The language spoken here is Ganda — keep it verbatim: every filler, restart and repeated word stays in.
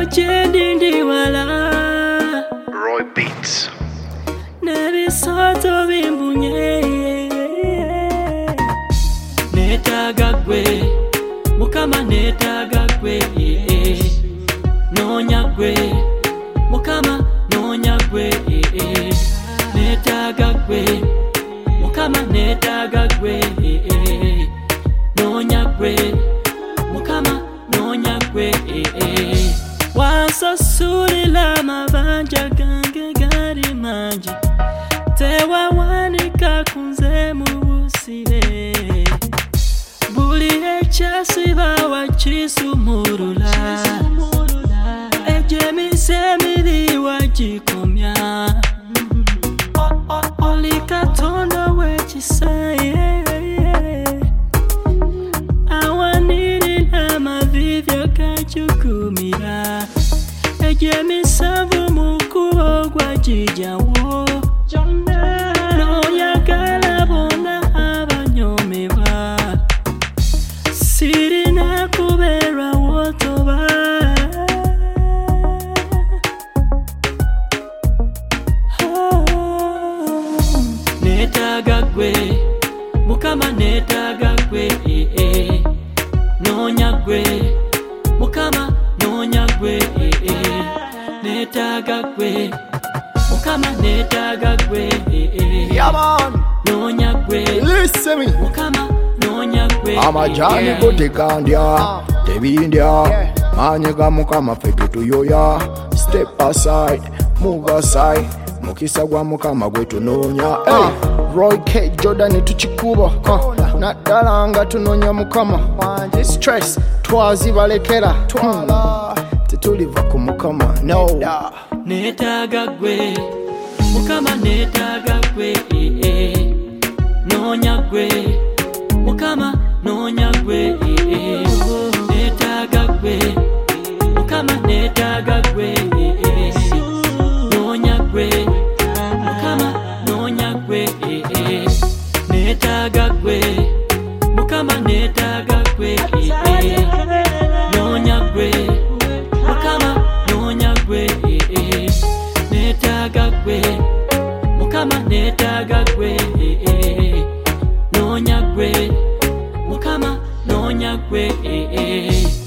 Chindi wala Roy Beats Nebi soto bimbunye Netaga gwe Mukama netaga gwe Nonya gwe Mukama nonya gwe Netaga gwe Mukama netaga gwe Nonya gwe Mukama nonya gwe Wasasulila mabanja gange gari manji Tewa wanika kunze mubusire Buli echasi bawa chisumurula Ejemi semili wajikomya Olika tondo wechisaye Awaniri na mavivyo kachukumira Ejemi savu mukuo kwa jijawo Noya galabona abanyomeba Siri na kubera wotoba Netaga gwe Mukama netaga gwe Nonya gwe Mukama nonya gwe Netaga gwe Mukama netaga gwe Yeah man, Nonya gwe listen me. Mukama nonya gwe Amajani kutikandya tebindya manyega mukama fetu tuyoya. Step aside, move aside, mukisa gwa mukama gwe tunonya. Hey, Roy K Jordan tuchikuba uh, naddala nga tunonya mukama. Stress twazibalekera twala tetuliva ku mukama no. Netaga gwe Mukama netaga gwe Nonya gwe Mukama nonya gwe Netaga gwe Mukama netaga gwe Nonya gwe Mukama nonya gwe Netaga gwe Mukama netaga gwe Nonya gwe Mukama nonya gwe Netaga gwe Mukama netaga gwe Nonya gwe Mukama nonya gwe